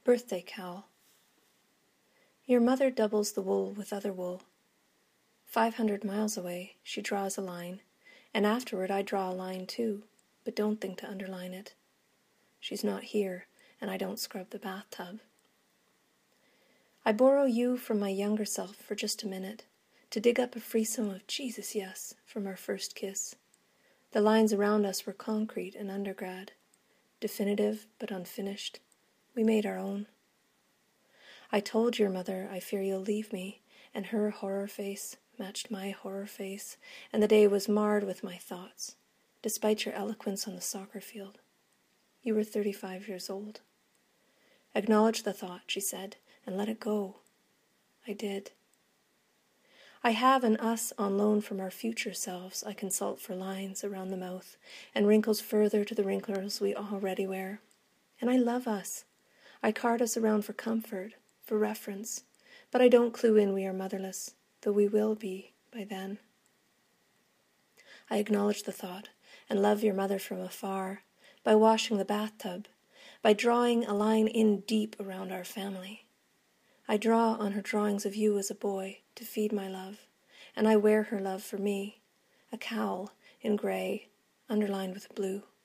Birthday Cowl. Your mother doubles the wool with other wool. 500 miles away, she draws a line, and afterward I draw a line too, but don't think to underline it. She's not here, and I don't scrub the bathtub. I borrow you from my younger self for just a minute, to dig up a threesome of Jesus, yes, from our first kiss. The lines around us were concrete and undergrad, definitive but unfinished. We made our own. I told your mother I fear you'll leave me, and her horror face matched my horror face, and the day was marred with my thoughts, despite your eloquence on the soccer field. You were 35 years old. Acknowledge the thought, she said, and let it go. I did. I have an us on loan from our future selves I consult for lines around the mouth and wrinkles further to the wrinkles we already wear. And I love us. I cart us around for comfort, for reference, but I don't clue in we are motherless, though we will be by then. I acknowledge the thought and love your mother from afar, by washing the bathtub, by drawing a line in deep around our family. I draw on her drawings of you as a boy to feed my love, and I wear her love for me, a cowl in gray, underlined with blue.